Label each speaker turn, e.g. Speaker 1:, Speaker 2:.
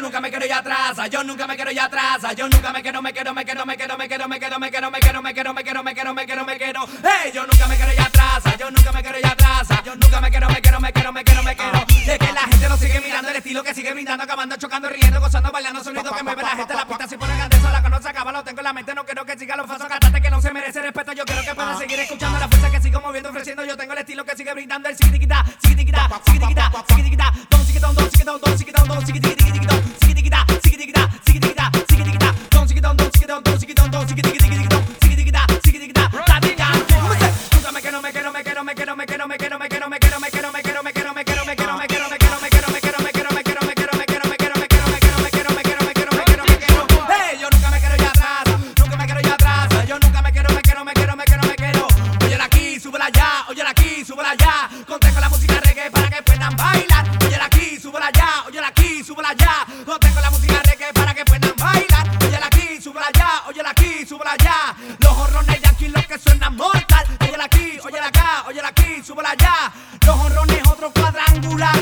Speaker 1: nunca me quiero ir atrás, yo nunca me quiero ir atrás, yo nunca me quiero, hey, yo nunca me quiero ir atrás, yo nunca me quiero ir atrás, yo nunca me quiero, de que la gente lo sigue mirando, el estilo que sigue brindando, acabando, chocando, riendo, gozando, bailando, sonido que mueve la gente, la pista si pone grandeza, la conoce, acaba, lo tengo en la mente, no quiero que siga los falsos cantantes que no se merece respeto, yo quiero que puedan seguir escuchando la fuerza que sigo moviendo, ofreciendo, yo tengo el estilo que sigue brindando, el siquitiquita, siquitiquita, siquitiquita, siquitiquita, don siquitón, don siquitón, don siquitón, don siquitiquitiquitón, siquitiquita, siquitiquita, siquitiquita, siquitiquita, don siquitón, don siquitón, don siquitón, don siquitiquitiquitón, siquitiquita, siquitiquita, platica, nunca me quiero, súbela ya, contengo la música reggae para que puedan bailar. Óyela aquí, súbela ya, óyela aquí, súbela ya, contengo la música reggae para que puedan bailar. Óyela aquí, súbela ya, óyela aquí, súbela ya, los jorrones yanquis los que suenan mortal. Óyela aquí, óyela acá, óyela aquí, súbela ya, los jorrones otro cuadrangular.